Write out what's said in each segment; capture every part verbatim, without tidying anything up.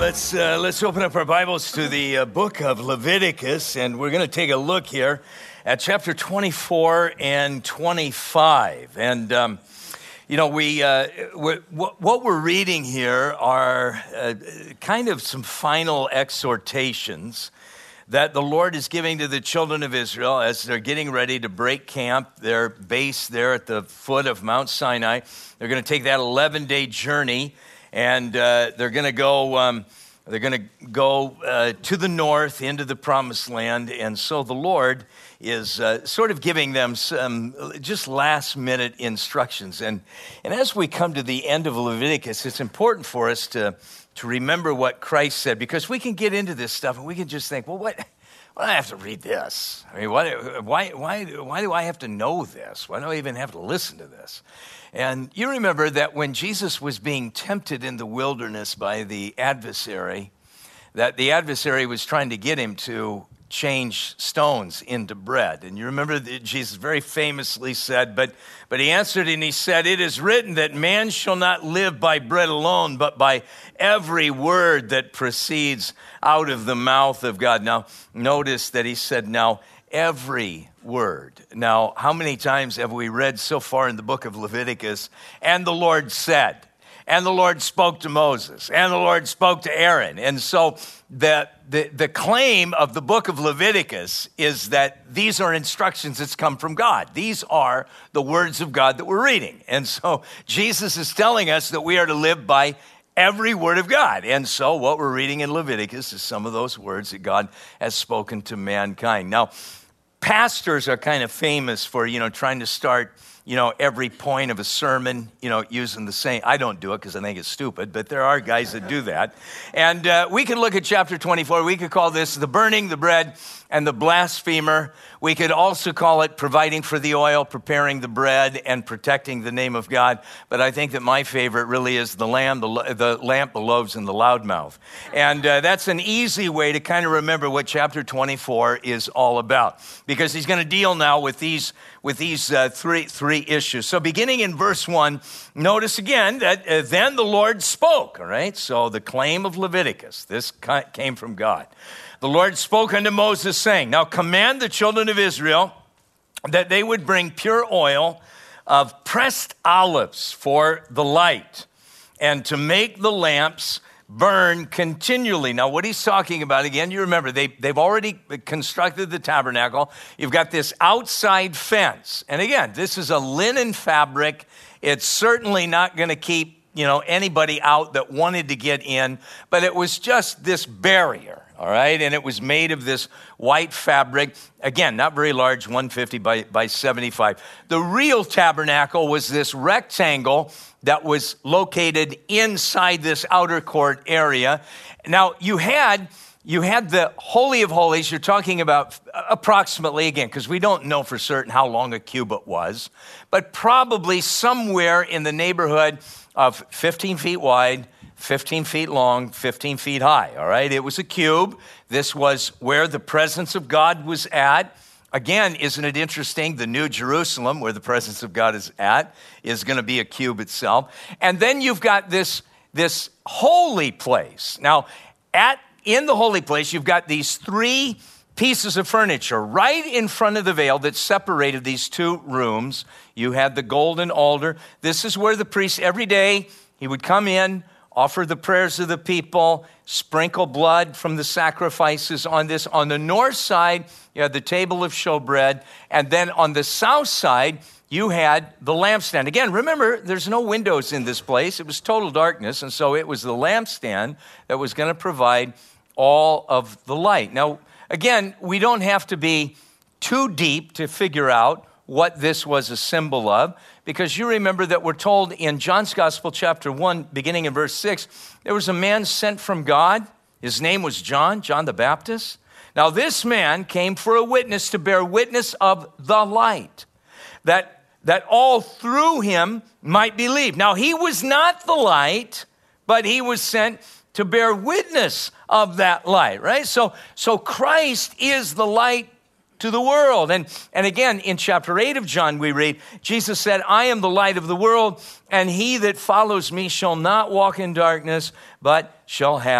let's uh, let's open up our Bibles to the uh, book of Leviticus, and we're going to take a look here at chapter twenty-four and twenty-five. And um, you know, we uh, what we're reading here are uh, kind of some final exhortations that the Lord is giving to the children of Israel as they're getting ready to break camp, their base there at the foot of Mount Sinai. They're going to take that eleven-day journey. And uh, they're going to go. Um, they're going to go uh, to the north into the Promised Land, and so the Lord is uh, sort of giving them some just last-minute instructions. And and as we come to the end of Leviticus, it's important for us to to remember what Christ said, because we can get into this stuff and we can just think, well, what? Why do I have to read this? I mean, why? Why? Why? Why do I have to know this? Why do I even have to listen to this? And you remember that when Jesus was being tempted in the wilderness by the adversary, that the adversary was trying to get him to change stones into bread. And you remember that Jesus very famously said, but, but he answered and he said, "It is written that man shall not live by bread alone, but by every word that proceeds out of the mouth of God." Now, notice that he said, now, every word. Now, how many times have we read so far in the book of Leviticus, and the Lord said, and the Lord spoke to Moses, and the Lord spoke to Aaron? And so the, the, the claim of the book of Leviticus is that these are instructions that's come from God. These are the words of God that we're reading. And so Jesus is telling us that we are to live by every word of God. And so what we're reading in Leviticus is some of those words that God has spoken to mankind. Now, pastors are kind of famous for, you know, trying to start, you know, every point of a sermon, you know, using the same. I don't do it because I think it's stupid, but there are guys that do that. And uh, we could look at chapter twenty-four. We could call this the burning the bread and the blasphemer. We could also call it providing for the oil, preparing the bread, and protecting the name of God. But I think that my favorite really is the lamb, the, the lamp, the loaves, and the loudmouth. And uh, that's an easy way to kind of remember what chapter twenty-four is all about, because he's going to deal now with these with these uh, three three issues. So beginning in verse one, notice again that uh, then the Lord spoke. All right, so the claim of Leviticus, this came from God. The Lord spoke unto Moses, saying, "Now command the children of Israel that they would bring pure oil of pressed olives for the light, and to make the lamps burn continually." Now, what he's talking about, again, you remember, they, they've already constructed the tabernacle. You've got this outside fence. And again, this is a linen fabric. It's certainly not going to keep, you know, anybody out that wanted to get in, but it was just this barrier. All right, and it was made of this white fabric. Again, not very large, one fifty by, by seventy-five. The real tabernacle was this rectangle that was located inside this outer court area. Now, you had you had the Holy of Holies. You're talking about approximately, again, because we don't know for certain how long a cubit was, but probably somewhere in the neighborhood of fifteen feet wide, fifteen feet long, fifteen feet high, all right? It was a cube. This was where the presence of God was at. Again, isn't it interesting? The New Jerusalem, where the presence of God is at, is going to be a cube itself. And then you've got this, this holy place. Now, at in the holy place, you've got these three pieces of furniture right in front of the veil that separated these two rooms. You had the golden altar. This is where the priest, every day, he would come in, offer the prayers of the people, sprinkle blood from the sacrifices on this. On the north side, you had the table of showbread. And then on the south side, you had the lampstand. Again, remember, there's no windows in this place. It was total darkness. And so it was the lampstand that was going to provide all of the light. Now, again, we don't have to be too deep to figure out what this was a symbol of, because you remember that we're told in John's Gospel, chapter one, beginning in verse six, there was a man sent from God. His name was John, John the Baptist. Now, this man came for a witness, to bear witness of the light, that, that all through him might believe. Now, he was not the light, but he was sent to bear witness of that light, right? So, so Christ is the light to the world. And, and again, in chapter eight of John, we read, Jesus said, "I am the light of the world, and he that follows me shall not walk in darkness, but shall have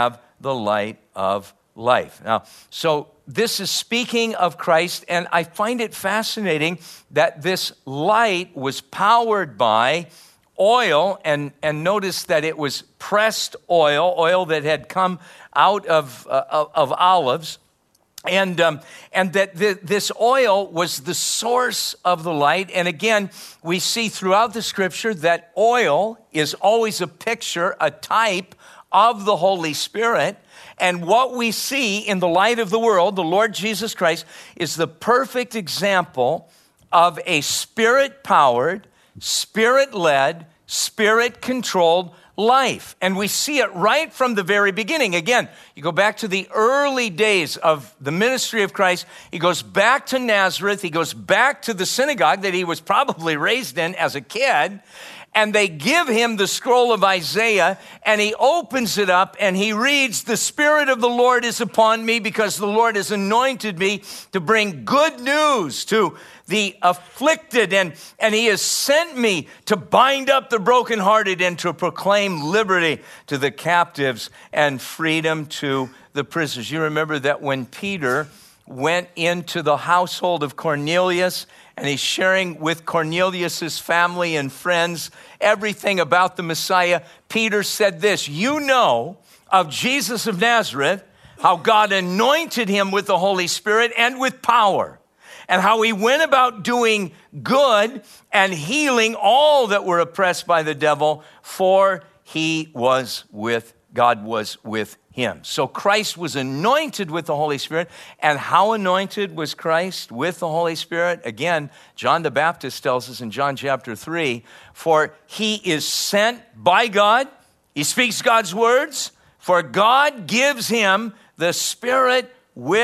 the light of life. Now, so this is speaking of Christ, and I find it fascinating that this light was powered by oil, and, and notice that it was pressed oil, oil that had come out of, uh, of, of olives, and, um, and that th- this oil was the source of the light. And again, we see throughout the scripture that oil is always a picture, a type of the Holy Spirit. And what we see in the light of the world, the Lord Jesus Christ, is the perfect example of a spirit-powered, spirit-led, spirit-controlled life. And we see it right from the very beginning. Again, you go back to the early days of the ministry of Christ. He goes back to Nazareth. He goes back to the synagogue that he was probably raised in as a kid. And they give him the scroll of Isaiah, and he opens it up, and he reads, "The Spirit of the Lord is upon me, because the Lord has anointed me to bring good news to the afflicted, and, and he has sent me to bind up the brokenhearted and to proclaim liberty to the captives and freedom to the prisoners." You remember that when Peter went into the household of Cornelius, and he's sharing with Cornelius's family and friends everything about the Messiah, Peter said this, "You know of Jesus of Nazareth, how God anointed him with the Holy Spirit and with power, and how he went about doing good and healing all that were oppressed by the devil, for he was with, God was with him." So Christ was anointed with the Holy Spirit. And how anointed was Christ with the Holy Spirit? Again, John the Baptist tells us in John chapter three, for he is sent by God. He speaks God's words, for God gives him the Spirit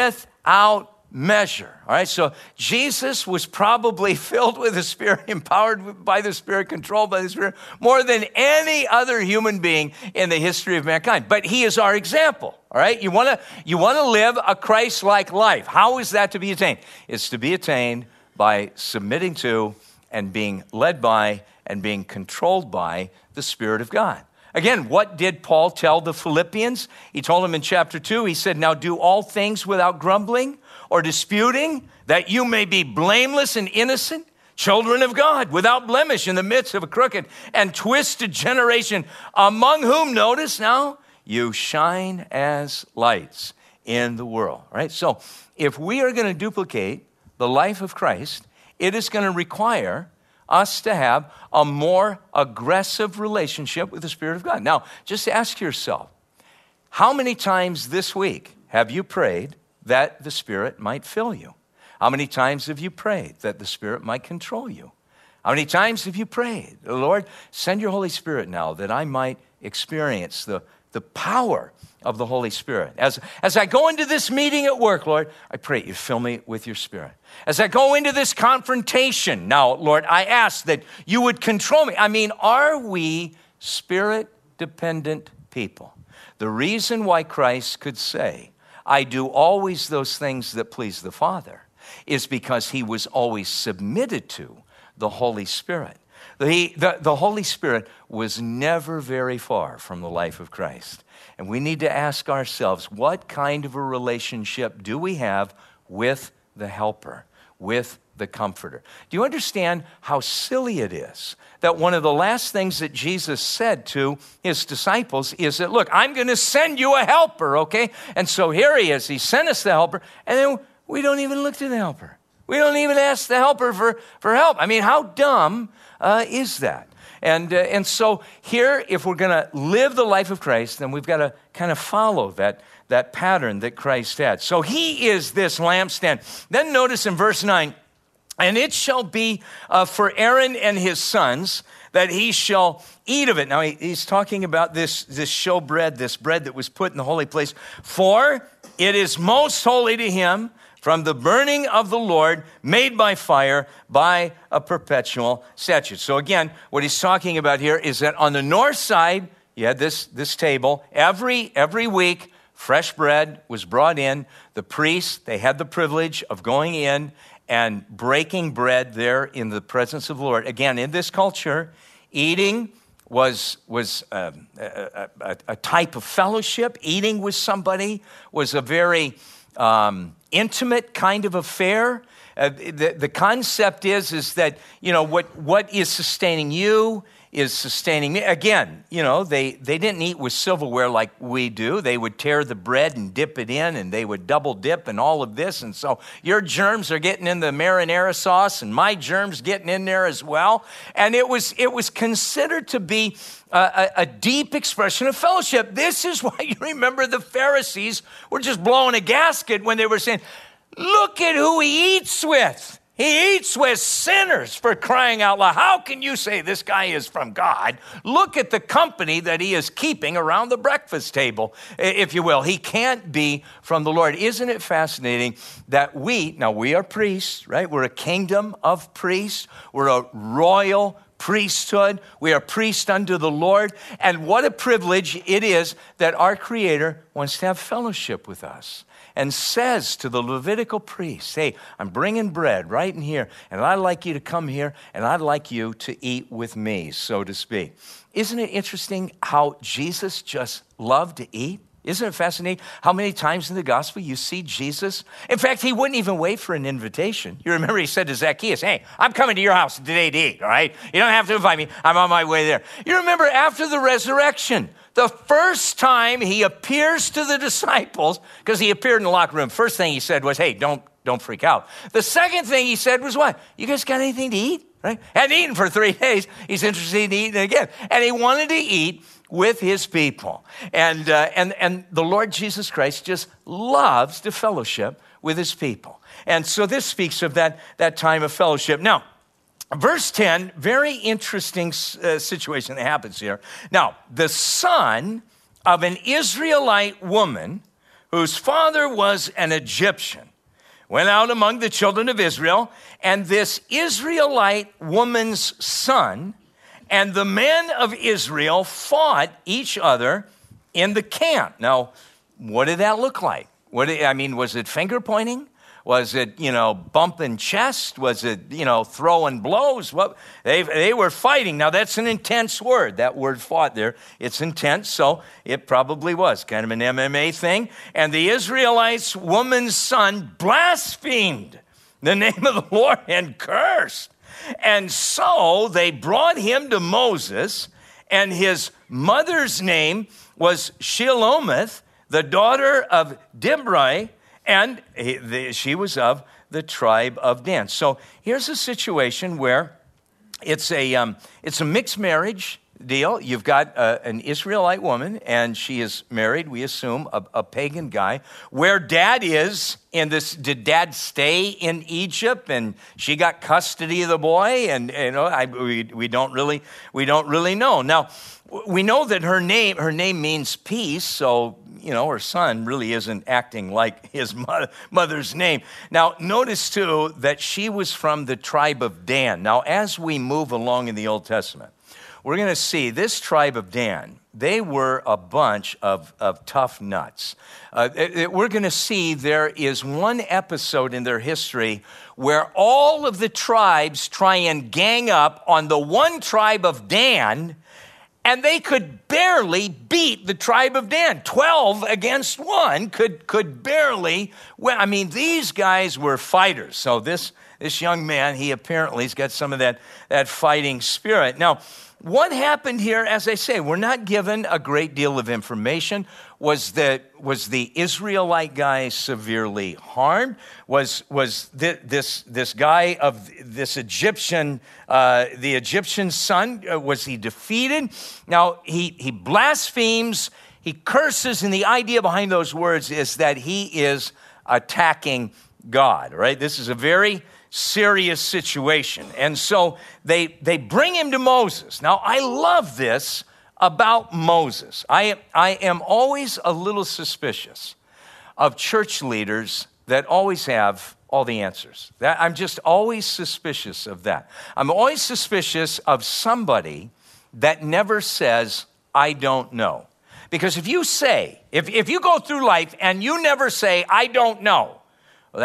without measure. All right, so Jesus was probably filled with the Spirit, empowered by the Spirit, controlled by the Spirit, more than any other human being in the history of mankind. But he is our example. All right, you want to you want to live a Christ-like life. How is that to be attained? It's to be attained by submitting to and being led by and being controlled by the Spirit of God. Again, what did Paul tell the Philippians? He told them in chapter two, he said, "Now do all things without grumbling or disputing, that you may be blameless and innocent, children of God, without blemish in the midst of a crooked and twisted generation, among whom," notice now, "you shine as lights in the world." All right, so if we are going to duplicate the life of Christ, it is going to require us to have a more aggressive relationship with the Spirit of God. Now, just ask yourself, how many times this week have you prayed that the Spirit might fill you? How many times have you prayed that the Spirit might control you? How many times have you prayed, "Lord, send your Holy Spirit now that I might experience the, the power of the Holy Spirit. As, as I go into this meeting at work, Lord, I pray you fill me with your Spirit. As I go into this confrontation now, Lord, I ask that you would control me." I mean, are we Spirit-dependent people? The reason why Christ could say, "I do always those things that please the Father," is because he was always submitted to the Holy Spirit. The, the, the Holy Spirit was never very far from the life of Christ. And we need to ask ourselves, what kind of a relationship do we have with the Helper, with the Comforter? Do you understand how silly it is that one of the last things that Jesus said to his disciples is that, look, I'm going to send you a helper, okay? And so here he is. He sent us the helper, and then we don't even look to the helper. We don't even ask the helper for, for help. I mean, how dumb uh, is that? And, uh, and so here, if we're going to live the life of Christ, then we've got to kind of follow that, that pattern that Christ had. So he is this lampstand. Then notice in verse nine, "And it shall be uh, for Aaron and his sons that he shall eat of it." Now he, he's talking about this, this showbread, this bread that was put in the holy place. "For it is most holy to him, from the burning of the Lord, made by fire, by a perpetual statute." So again, what he's talking about here is that on the north side, you had this, this table. Every, every week, fresh bread was brought in. The priests, they had the privilege of going in and breaking bread there in the presence of the Lord. Again, in this culture, eating was, was um, a, a, a type of fellowship. Eating with somebody was a very um, intimate kind of affair. Uh, the, the concept is, is that, you know, what, what is sustaining you is sustaining me. Again, you know, they, they didn't eat with silverware like we do. They would tear the bread and dip it in, and they would double dip and all of this. And so your germs are getting in the marinara sauce, and my germs getting in there as well. And it was, it was considered to be a, a, a deep expression of fellowship. This is why you remember the Pharisees were just blowing a gasket when they were saying, look at who he eats with. He eats with sinners, for crying out loud. How can you say this guy is from God? Look at the company that he is keeping around the breakfast table, if you will. He can't be from the Lord. Isn't it fascinating that we, now we are priests, right? We're a kingdom of priests. We're a royal priesthood. We are priests unto the Lord. And what a privilege it is that our Creator wants to have fellowship with us, and says to the Levitical priests, hey, I'm bringing bread right in here, and I'd like you to come here, and I'd like you to eat with me, so to speak. Isn't it interesting how Jesus just loved to eat? Isn't it fascinating how many times in the gospel you see Jesus? In fact, he wouldn't even wait for an invitation. You remember he said to Zacchaeus, hey, I'm coming to your house today to eat, all right? You don't have to invite me. I'm on my way there. You remember after the resurrection, the first time he appears to the disciples, because he appeared in the locker room, first thing he said was, hey, don't, don't freak out. The second thing he said was what? You guys got anything to eat? Right? Hadn't eaten for three days. He's interested in eating again. And he wanted to eat with his people. And, uh, and, and the Lord Jesus Christ just loves to fellowship with his people. And so this speaks of that, that time of fellowship. Now, verse ten, very interesting uh, situation that happens here. Now, the son of an Israelite woman whose father was an Egyptian went out among the children of Israel, and this Israelite woman's son and the men of Israel fought each other in the camp. Now, what did that look like? What did, I mean, was it finger pointing? Was it, you know, bumping chest? Was it, you know, throwing blows? What they they were fighting. Now, that's an intense word. That word fought there. It's intense, so it probably was kind of an M M A thing. And the Israelites' woman's son blasphemed the name of the Lord and cursed. And so they brought him to Moses, and his mother's name was Shelomith, the daughter of Dibri, and she was of the tribe of Dan. So here's a situation where it's a um, it's a mixed marriage deal. You've got uh, an Israelite woman, and she is married, we assume, a, a pagan guy. Where dad is in this, did dad stay in Egypt, and she got custody of the boy? And you know, I, we we don't really we don't really know. Now, we know that her name her name means peace, so you know her son really isn't acting like his mother, mother's name. Now, notice too that she was from the tribe of Dan. Now, as we move along in the Old Testament, we're going to see this tribe of Dan, they were a bunch of, of tough nuts. Uh, it, it, we're going to see there is one episode in their history where all of the tribes try and gang up on the one tribe of Dan, and they could barely beat the tribe of Dan. Twelve against one could, could barely, well, I mean, these guys were fighters. So this, this young man, he apparently has got some of that, that fighting spirit. Now, what happened here, as I say, we're not given a great deal of information. Was that was the Israelite guy severely harmed? Was was th- this this guy of this Egyptian, uh, the Egyptian son, uh, was he defeated? Now he he blasphemes, he curses, and the idea behind those words is that he is attacking God. Right? This is a very serious situation. And so they they bring him to Moses. Now, I love this about Moses. I, I am always a little suspicious of church leaders that always have all the answers. That, I'm just always suspicious of that. I'm always suspicious of somebody that never says, I don't know. Because if you say, if, if you go through life and you never say, I don't know, well, that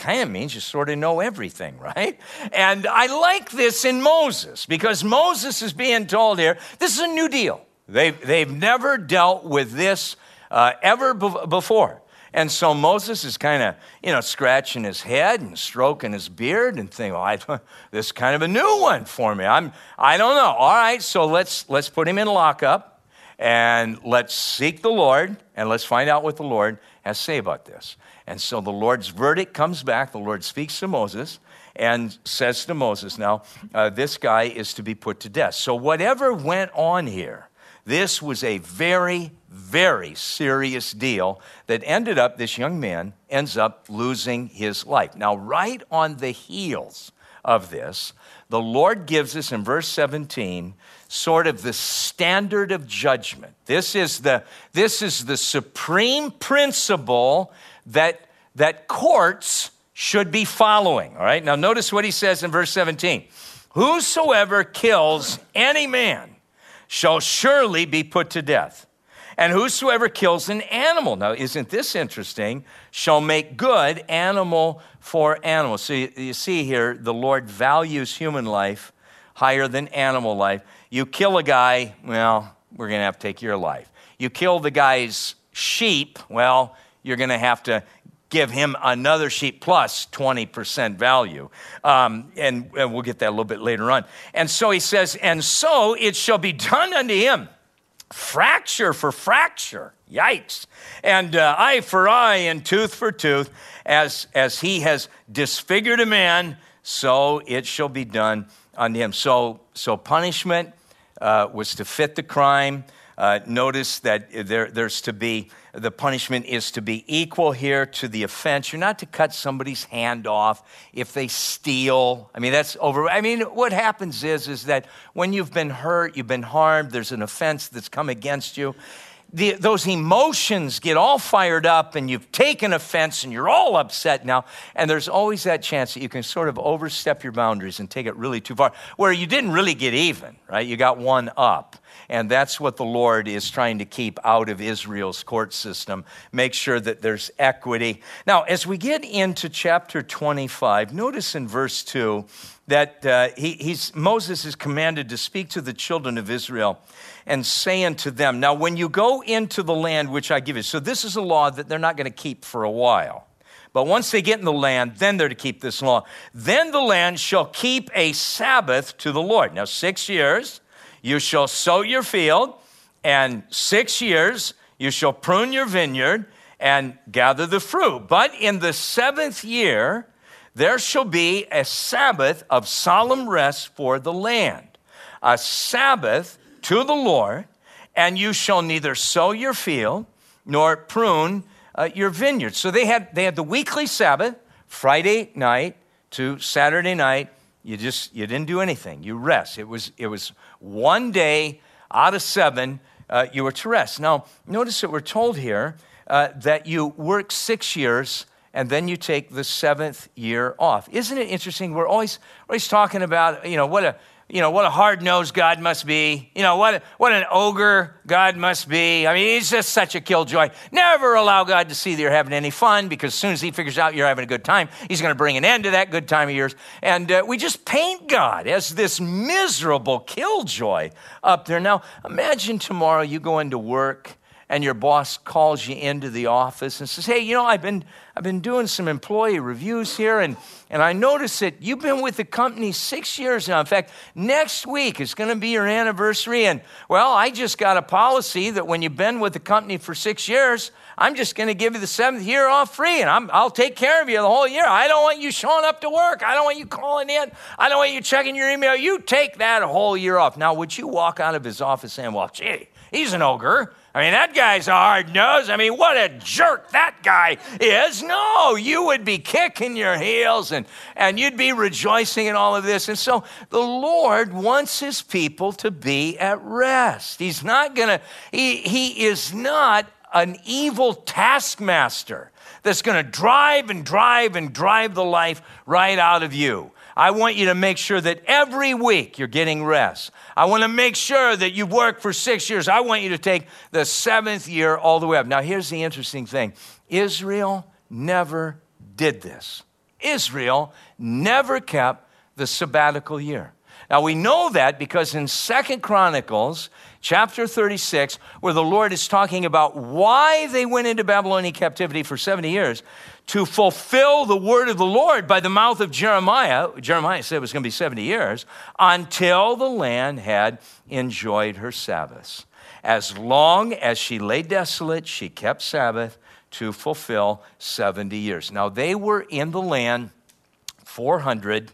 kind of means you sort of know everything, right? And I like this in Moses because Moses is being told here, this is a new deal. They've, they've never dealt with this uh, ever be- before. And so Moses is kind of, you know, scratching his head and stroking his beard and thinking, well, I, this is kind of a new one for me. I'm, I don't know. All right, so let's let's put him in lockup and let's seek the Lord and let's find out what the Lord has to say about this. And so the Lord's verdict comes back. The Lord speaks to Moses and says to Moses, now, uh, this guy is to be put to death. So whatever went on here, this was a very, very serious deal that ended up, this young man ends up losing his life. Now, right on the heels of this, the Lord gives us in verse seventeen sort of the standard of judgment. This is the, this is the supreme principle that, that courts should be following. All right, now notice what he says in verse seventeen. Whosoever kills any man shall surely be put to death. And whosoever kills an animal, now isn't this interesting, shall make good animal for animal. So you, you see here, the Lord values human life higher than animal life. You kill a guy, well, we're going to have to take your life. You kill the guy's sheep, well, you're going to have to give him another sheep plus twenty percent value. Um, and, and we'll get that a little bit later on. And so he says, and so it shall be done unto him, fracture for fracture. Yikes. And uh, eye for eye and tooth for tooth, as, as he has disfigured a man, so it shall be done unto him. So, so punishment uh, was to fit the crime. Uh, notice that there, there's to be, the punishment is to be equal here to the offense. You're not to cut somebody's hand off if they steal. I mean, that's over. I mean, what happens is, is that when you've been hurt, you've been harmed, there's an offense that's come against you, the, those emotions get all fired up and you've taken offense and you're all upset now. And there's always that chance that you can sort of overstep your boundaries and take it really too far, where you didn't really get even, right? You got one up. And that's what the Lord is trying to keep out of Israel's court system. Make sure that there's equity. Now, as we get into chapter twenty-five, notice in verse two that uh, he, he's, Moses is commanded to speak to the children of Israel and say unto them, now when you go into the land which I give you, so this is a law that they're not going to keep for a while. But once they get in the land, then they're to keep this law. Then the land shall keep a Sabbath to the Lord. Now, six years you shall sow your field, and six years you shall prune your vineyard and gather the fruit. But in the seventh year, there shall be a Sabbath of solemn rest for the land, a Sabbath to the Lord, and you shall neither sow your field nor prune uh, your vineyard. So they had, they had the weekly Sabbath, Friday night to Saturday night. You just, you didn't do anything. You rest. It was, it was one day out of seven, uh, you were to rest. Now, notice that we're told here uh, that you work six years and then you take the seventh year off. Isn't it interesting? We're always, we're always talking about, you know, what a, you know, what a hard-nosed God must be. You know, what, what an ogre God must be. I mean, he's just such a killjoy. Never allow God to see that you're having any fun, because as soon as he figures out you're having a good time, he's going to bring an end to that good time of yours. And uh, we just paint God as this miserable killjoy up there. Now, imagine tomorrow you go into work and your boss calls you into the office and says, hey, you know, I've been I've been doing some employee reviews here, and, and I noticed that you've been with the company six years now. In fact, next week is going to be your anniversary, and, well, I just got a policy that when you've been with the company for six years, I'm just going to give you the seventh year off free, and I'm, I'll take care of you the whole year. I don't want you showing up to work. I don't want you calling in. I don't want you checking your email. You take that whole year off. Now, would you walk out of his office saying, well, gee, he's an ogre. I mean, that guy's a hard nose. I mean, what a jerk that guy is. No, you would be kicking your heels and, and you'd be rejoicing in all of this. And so the Lord wants his people to be at rest. He's not going to, he, he is not an evil taskmaster that's going to drive and drive and drive the life right out of you. I want you to make sure that every week you're getting rest. I want to make sure that you've worked for six years. I want you to take the seventh year all the way up. Now, here's the interesting thing. Israel never did this, Israel never kept the sabbatical year. Now, we know that because in Second Chronicles chapter thirty-six, where the Lord is talking about why they went into Babylonian captivity for seventy years, to fulfill the word of the Lord by the mouth of Jeremiah. Jeremiah said it was going to be seventy years, until the land had enjoyed her Sabbaths. As long as she lay desolate, she kept Sabbath to fulfill seventy years. Now, they were in the land four hundred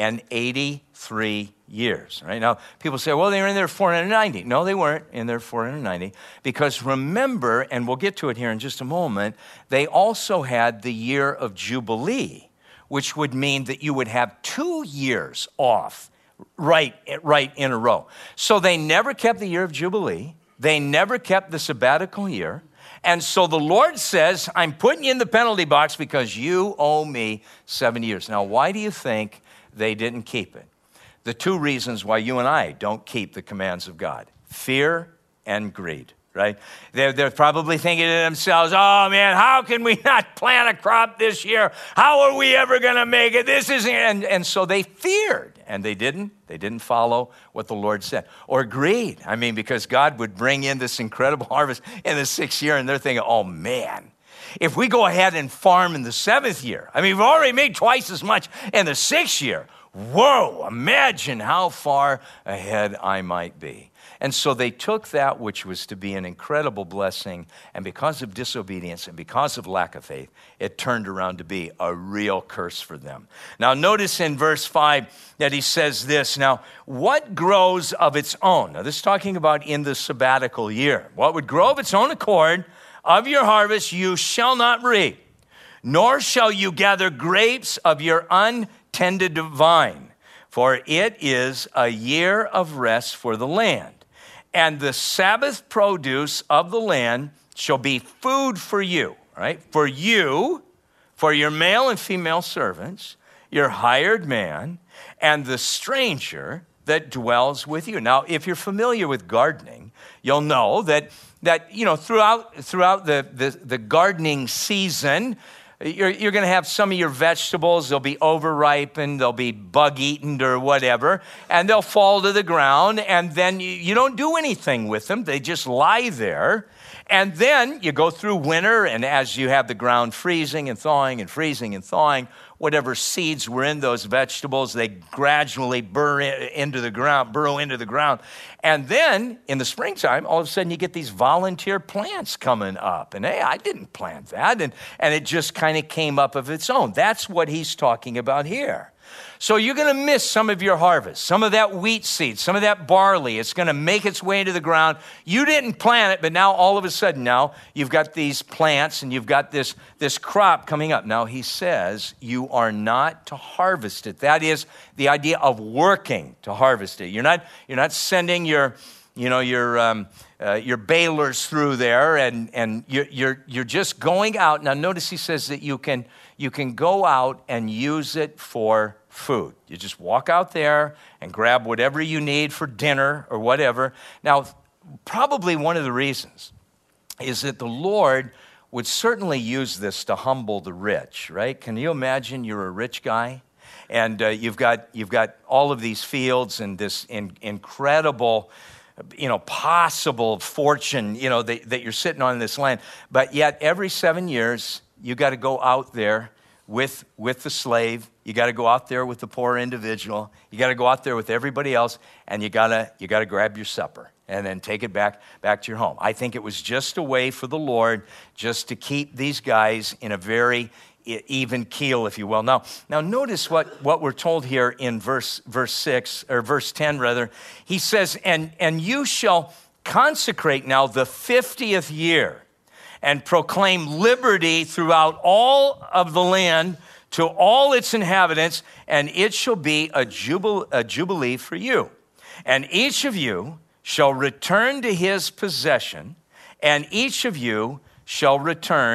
eighty-three years, right? Now, people say, well, they were in there four hundred ninety. No, they weren't in there four hundred ninety, because remember, and we'll get to it here in just a moment, they also had the year of Jubilee, which would mean that you would have two years off right, right in a row. So they never kept the year of Jubilee. They never kept the sabbatical year. And so the Lord says, I'm putting you in the penalty box because you owe me seven years. Now, why do you think they didn't keep it? The two reasons why you and I don't keep the commands of God: fear and greed, right? They're, they're probably thinking to themselves, oh man, how can we not plant a crop this year? How are we ever going to make it? This isn't, and, and so they feared, and they didn't. They didn't follow what the Lord said. Or greed. I mean, because God would bring in this incredible harvest in the sixth year, and they're thinking, oh man, if we go ahead and farm in the seventh year, I mean, we've already made twice as much in the sixth year. Whoa, imagine how far ahead I might be. And so they took that which was to be an incredible blessing, and because of disobedience and because of lack of faith, it turned around to be a real curse for them. Now, notice in verse five that he says this, now, what grows of its own? Now, this is talking about in the sabbatical year. What would grow of its own accord of your harvest you shall not reap, nor shall you gather grapes of your untended vine, for it is a year of rest for the land. And the Sabbath produce of the land shall be food for you, right? For you, for your male and female servants, your hired man, and the stranger that dwells with you. Now, if you're familiar with gardening, you'll know that, that you know, throughout, throughout the, the, the gardening season, You're, you're going to have some of your vegetables, they'll be overripened, they'll be bug-eaten or whatever, and they'll fall to the ground, and then you, you don't do anything with them. They just lie there. And then you go through winter, and as you have the ground freezing and thawing and freezing and thawing, whatever seeds were in those vegetables, they gradually burrow into the ground, burrow into the ground. And then in the springtime, all of a sudden you get these volunteer plants coming up. And hey, I didn't plant that. And, and it just kind of came up of its own. That's what he's talking about here. So you're going to miss some of your harvest, some of that wheat seed, some of that barley. It's going to make its way into the ground. You didn't plant it, but now all of a sudden now you've got these plants and you've got this, this crop coming up. Now he says you are not to harvest it. That is the idea of working to harvest it. You're not, you're not sending your, you know, your, um, uh, your balers through there and, and you're, you're, you're just going out. Now notice he says that you can, you can go out and use it for food. You just walk out there and grab whatever you need for dinner or whatever. Now, probably one of the reasons is that the Lord would certainly use this to humble the rich, right? Can you imagine you're a rich guy and uh, you've got you've got all of these fields and this in, incredible, you know, possible fortune, you know, that, that you're sitting on this land, but yet every seven years you got to go out there with with the slave. You got to go out there with the poor individual. You got to go out there with everybody else, and you gotta you gotta grab your supper and then take it back back to your home. I think it was just a way for the Lord just to keep these guys in a very even keel, if you will. Now, now notice what, what we're told here in verse verse six or verse ten rather. He says, "And and you shall consecrate now the fiftieth year, and proclaim liberty throughout all of the land to all its inhabitants, and it shall be a, jubil- a jubilee for you. And each of you shall return to his possession, and each of you shall return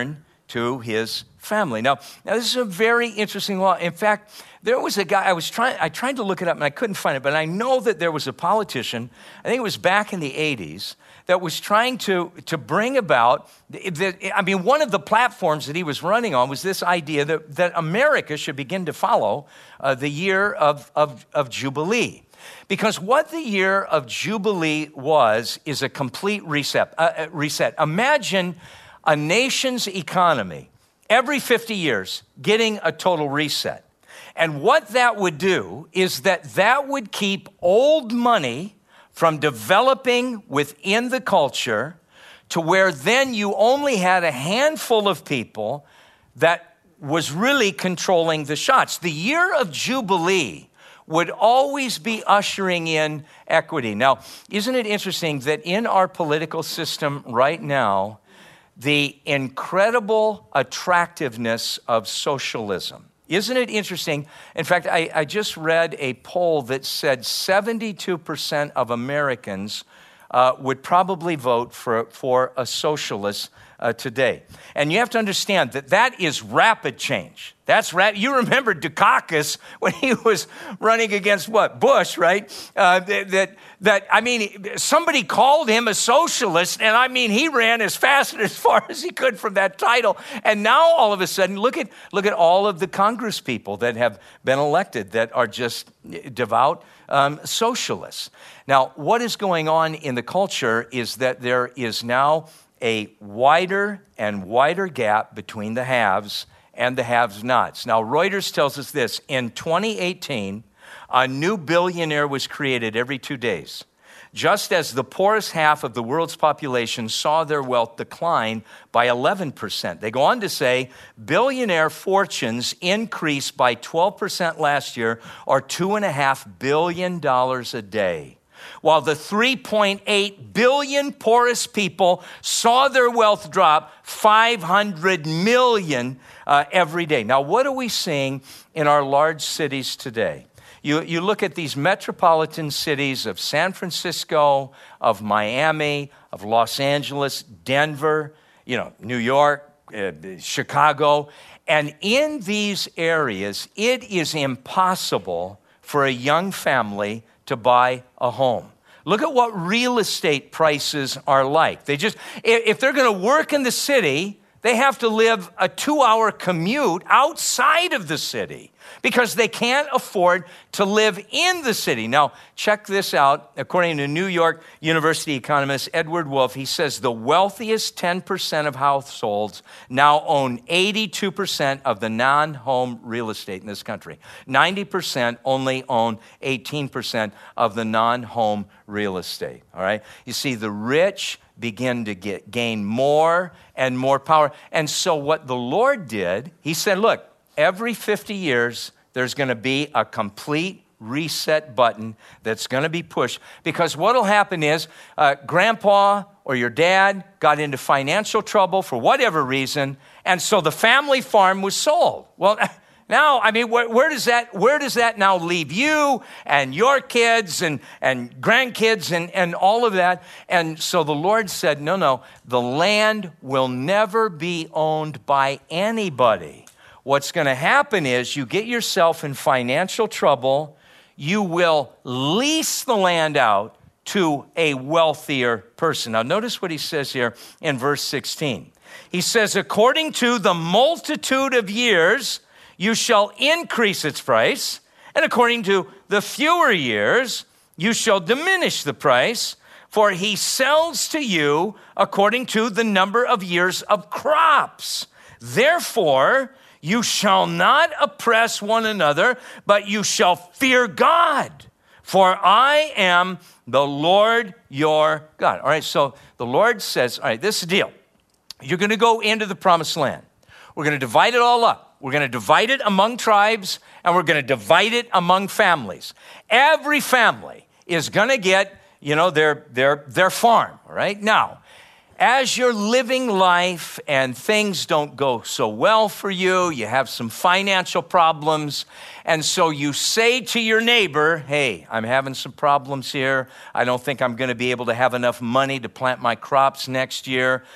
to his family. Now, now this is a very interesting law. In fact, there was a guy, I was trying, I tried to look it up and I couldn't find it, but I know that there was a politician, I think it was back in the eighties, that was trying to, to bring about, the, I mean, one of the platforms that he was running on was this idea that, that America should begin to follow uh, the year of, of, of Jubilee. Because what the year of Jubilee was is a complete reset. Uh, reset. Imagine a nation's economy every fifty years getting a total reset. And what that would do is that that would keep old money from developing within the culture to where then you only had a handful of people that was really controlling the shots. The year of Jubilee would always be ushering in equity. Now, isn't it interesting that in our political system right now, the incredible attractiveness of socialism? Isn't it interesting? In fact, I, I just read a poll that said seventy-two percent of Americans uh, would probably vote for, for a socialist uh, today. And you have to understand that that is rapid change. That's right. You remember Dukakis when he was running against what? Bush, right? Uh, that, that, that, I mean, somebody called him a socialist, and I mean, he ran as fast and as far as he could from that title. And now all of a sudden, look at, look at all of the Congress people that have been elected that are just devout um, socialists. Now, what is going on in the culture is that there is now a wider and wider gap between the haves and the have-nots. Now, Reuters tells us this. In twenty eighteen, a new billionaire was created every two days, just as the poorest half of the world's population saw their wealth decline by eleven percent. They go on to say billionaire fortunes increased by twelve percent last year, or two point five billion dollars a day, while the three point eight billion poorest people saw their wealth drop five hundred million uh, every day. Now, what are we seeing in our large cities today? You, you look at these metropolitan cities of San Francisco, of Miami, of Los Angeles, Denver, you know, New York, uh, Chicago, and in these areas, it is impossible for a young family to buy a home. Look at what real estate prices are like. They just, if they're going to work in the city, they have to live a two-hour commute outside of the city because they can't afford to live in the city. Now, check this out. According to New York University economist Edward Wolf, he says the wealthiest ten percent of households now own eighty-two percent of the non-home real estate in this country. ninety percent only own eighteen percent of the non-home real estate, all right? You see, the rich begin to get gain more and more power. And so what the Lord did, he said, look, every fifty years, there's going to be a complete reset button that's going to be pushed. Because what will happen is uh, grandpa or your dad got into financial trouble for whatever reason, and so the family farm was sold. Well, now, I mean, where, where does that where does that now leave you and your kids and, and grandkids and, and all of that? And so the Lord said, no, no, the land will never be owned by anybody. What's going to happen is you get yourself in financial trouble, you will lease the land out to a wealthier person. Now, notice what he says here in verse sixteen. He says, according to the multitude of years, you shall increase its price, and according to the fewer years, you shall diminish the price, for he sells to you according to the number of years of crops. Therefore, you shall not oppress one another, but you shall fear God, for I am the Lord your God. All right, so the Lord says, all right, this is the deal. You're going to go into the promised land. We're going to divide it all up. We're going to divide it among tribes, and we're going to divide it among families. Every family is going to get, you know, their, their, their farm, all right? Now, as you're living life and things don't go so well for you, you have some financial problems, and so you say to your neighbor, hey, I'm having some problems here. I don't think I'm going to be able to have enough money to plant my crops next year.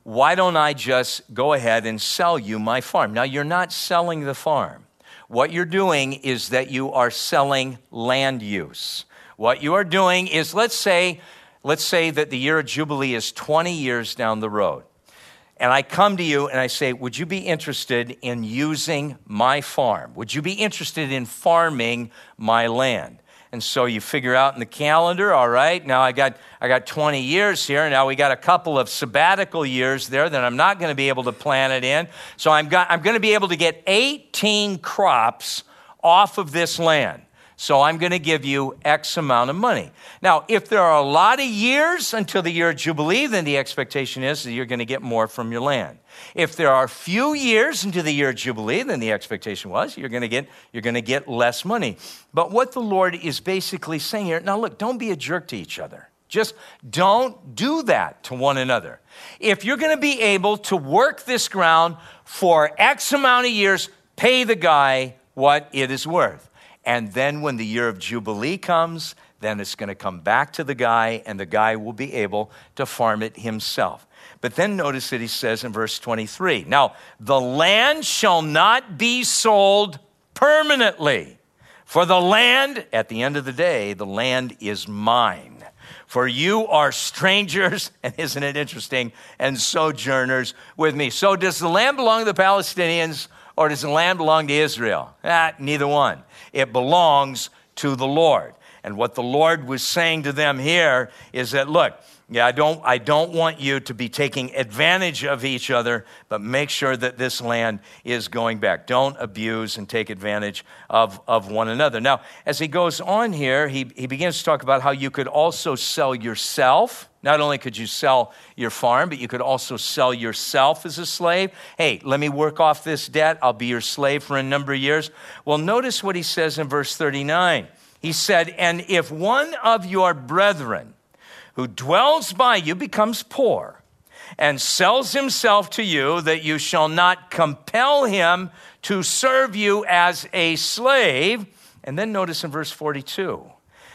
why don't I just go ahead and sell you my farm? Now, you're not selling the farm. What you're doing is that you are selling land use. What you are doing is, let's say, let's say that the year of Jubilee is twenty years down the road. And I come to you and I say, would you be interested in using my farm? Would you be interested in farming my land? And so you figure out in the calendar, all right, now I got I got twenty years here. Now we got a couple of sabbatical years there that I'm not going to be able to plant it in. So I'm, got, I'm going to be able to get eighteen crops off of this land. So I'm going to give you X amount of money. Now, if there are a lot of years until the year of Jubilee, then the expectation is that you're going to get more from your land. If there are few years into the year of Jubilee, then the expectation was you're going to get you're going to get less money. But what the Lord is basically saying here, now look, don't be a jerk to each other. Just don't do that to one another. If you're going to be able to work this ground for X amount of years, pay the guy what it is worth. And then when the year of Jubilee comes, then it's going to come back to the guy, and the guy will be able to farm it himself. But then notice that he says in verse twenty-three, now, the land shall not be sold permanently. For the land, at the end of the day, the land is mine. For you are strangers, and isn't it interesting, and sojourners with me. So does the land belong to the Palestinians, or does the land belong to Israel? Ah, neither one. It belongs to the Lord. And what the Lord was saying to them here is that, look, yeah, I don't, I don't want you to be taking advantage of each other, but make sure that this land is going back. Don't abuse and take advantage of, of one another. Now, as he goes on here, he, he begins to talk about how you could also sell yourself. Not only could you sell your farm, but you could also sell yourself as a slave. Hey, let me work off this debt. I'll be your slave for a number of years. Well, notice what he says in verse thirty-nine. He said, and if one of your brethren who dwells by you becomes poor and sells himself to you, that you shall not compel him to serve you as a slave. And then notice in verse forty-two,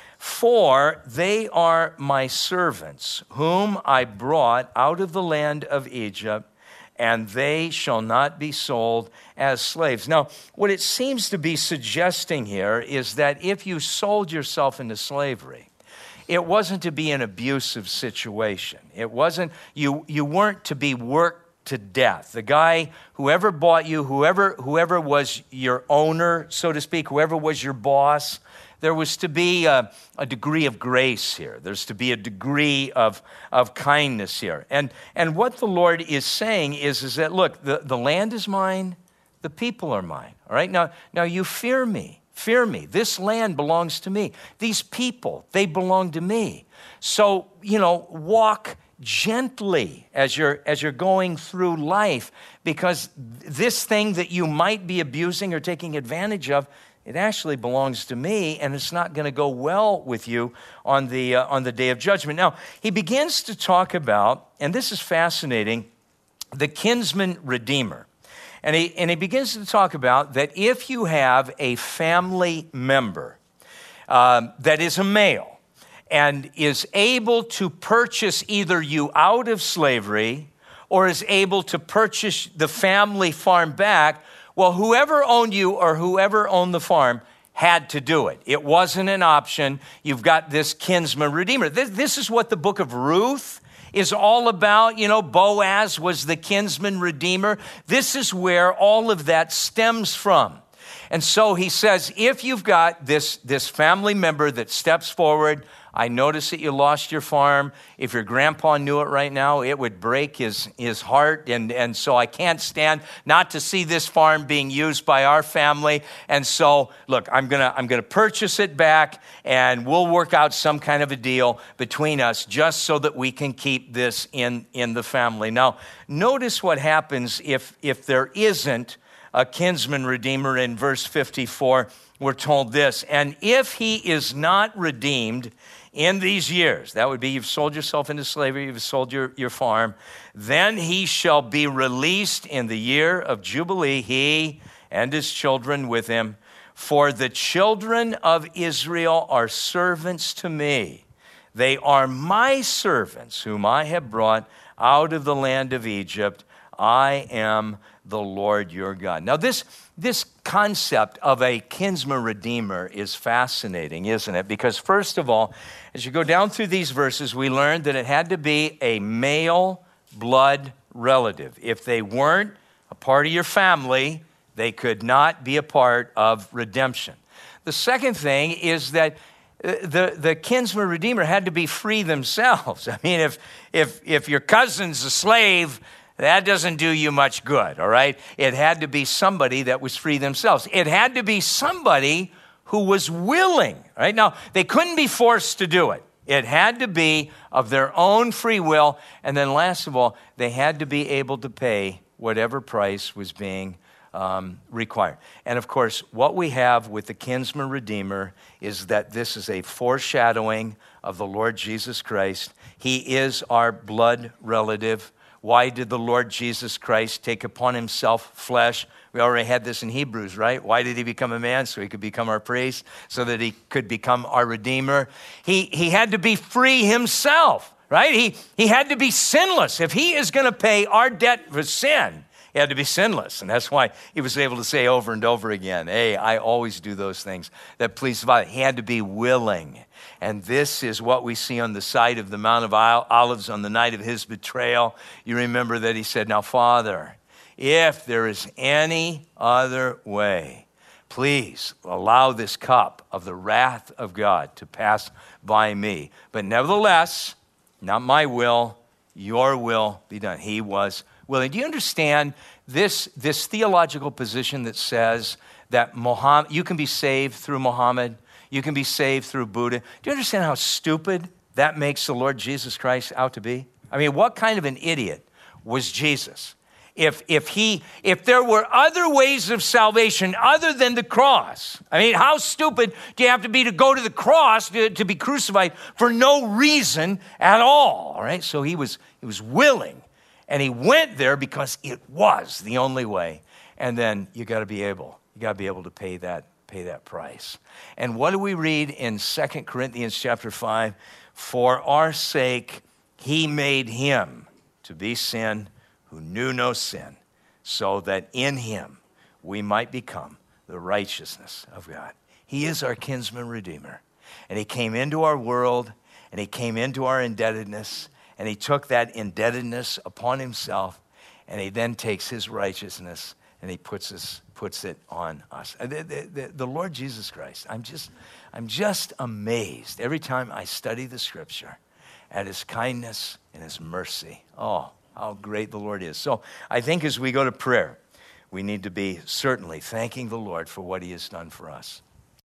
for they are my servants, whom I brought out of the land of Egypt, and they shall not be sold as slaves. Now, what it seems to be suggesting here is that if you sold yourself into slavery, it wasn't to be an abusive situation. It wasn't, you, you weren't to be worked to death. The guy, whoever bought you, whoever, whoever was your owner, so to speak, whoever was your boss, there was to be a, a degree of grace here. There's to be a degree of, of kindness here. And, and what the Lord is saying is, is that, look, the, the land is mine, the people are mine. All right? Now, now you fear me. Fear me. This land belongs to me. These people, they belong to me. So, you know, walk gently as you're as you're going through life, because this thing that you might be abusing or taking advantage of, it actually belongs to me, and it's not going to go well with you on the uh, on the day of judgment. Now, he begins to talk about, and this is fascinating, the kinsman redeemer. And he, and he begins to talk about that if you have a family member um, that is a male and is able to purchase either you out of slavery or is able to purchase the family farm back, well, whoever owned you or whoever owned the farm had to do it. It wasn't an option. You've got this kinsman redeemer. This, this is what the book of Ruth is all about. You know, Boaz was the kinsman redeemer. This is where all of that stems from. And so he says, if you've got this, this family member that steps forward, I notice that you lost your farm. If your grandpa knew it right now, it would break his, his heart. And, and so I can't stand not to see this farm being used by our family. And so, look, I'm going to I'm gonna purchase it back, and we'll work out some kind of a deal between us just so that we can keep this in, in the family. Now, notice what happens if, if there isn't a kinsman redeemer. In verse fifty-four, we're told this, and if he is not redeemed in these years, that would be you've sold yourself into slavery, you've sold your, your farm, then he shall be released in the year of Jubilee, he and his children with him. For the children of Israel are servants to me. They are my servants whom I have brought out of the land of Egypt. I am the Lord your God. Now, this, this concept of a kinsman redeemer is fascinating, isn't it? Because first of all, as you go down through these verses, we learned that it had to be a male blood relative. If they weren't a part of your family, they could not be a part of redemption. The second thing is that the, the kinsman redeemer had to be free themselves. I mean, if, if, if your cousin's a slave, that doesn't do you much good, all right? It had to be somebody that was free themselves. It had to be somebody who was willing, right? Now, they couldn't be forced to do it. It had to be of their own free will. And then last of all, they had to be able to pay whatever price was being um, required. And of course, what we have with the kinsman redeemer is that this is a foreshadowing of the Lord Jesus Christ. He is our blood relative. Why did the Lord Jesus Christ take upon himself flesh? We already had this in Hebrews, right? Why did he become a man? So he could become our priest, so that he could become our redeemer. He, he had to be free himself, right? He, he had to be sinless. If he is going to pay our debt for sin, he had to be sinless. And that's why he was able to say over and over again, hey, I always do those things that please the Father. He had to be willing. And this is what we see on the side of the Mount of Olives on the night of his betrayal. You remember that he said, now, Father, if there is any other way, please allow this cup of the wrath of God to pass by me. But nevertheless, not my will, your will be done. He was willing. Do you understand this, this theological position that says that Muhammad, you can be saved through Muhammad, you can be saved through Buddha? Do you understand how stupid that makes the Lord Jesus Christ out to be? I mean, what kind of an idiot was Jesus? If, if, he, if there were other ways of salvation other than the cross, I mean, how stupid do you have to be to go to the cross to, to be crucified for no reason at all? All right, so he was, he was willing, and he went there because it was the only way. And then you got to be able, you got to be able to pay that, pay that price. And what do we read in Second Corinthians chapter five? For our sake, he made him to be sin who knew no sin, so that in him we might become the righteousness of God. He is our kinsman redeemer. And he came into our world, and he came into our indebtedness, and he took that indebtedness upon himself, and he then takes his righteousness and he puts us, puts it on us. The, the, the, the Lord Jesus Christ, I'm just, I'm just amazed every time I study the scripture at his kindness and his mercy. Oh, how great the Lord is. So I think as we go to prayer, we need to be certainly thanking the Lord for what he has done for us.